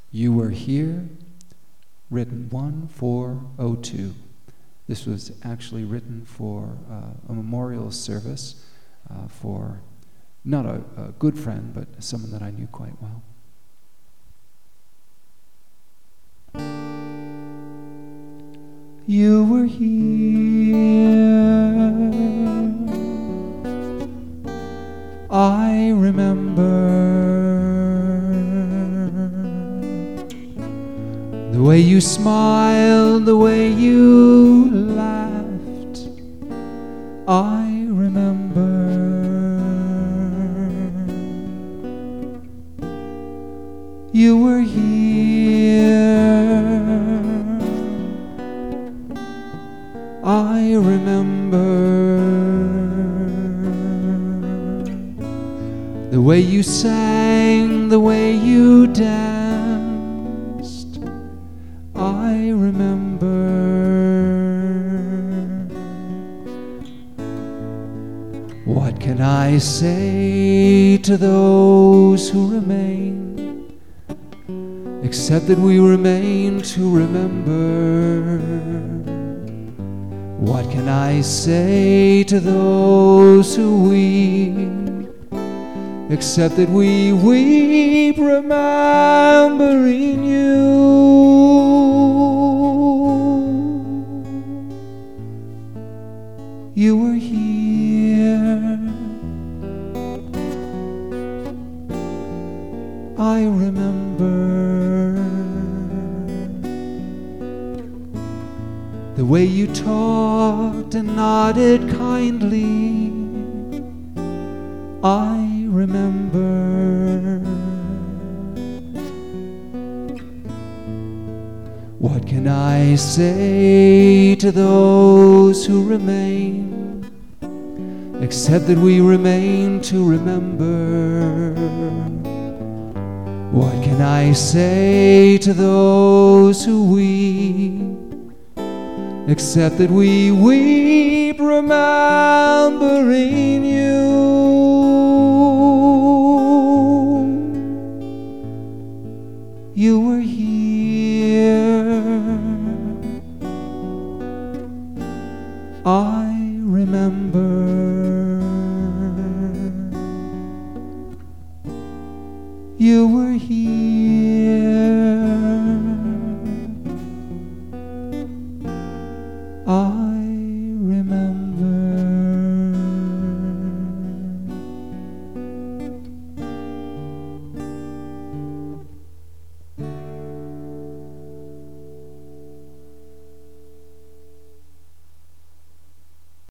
You Were Here, written 1402. This was actually written for a memorial service for not a good friend, but someone that I knew quite well. You were here, I remember the way you smiled, the way you laughed, I remember you were here, I remember the way you sang, the way you danced, I remember what can I say to those who remain, except that we remain to remember. What can I say to those who weep, except that we weep remembering you. You were here, I remember the way you talked and nodded kindly, I remember. What can I say to those who remain, except that we remain to remember? What can I say to those who weep, except that we weep remembering you? You were here, I remember. You were here.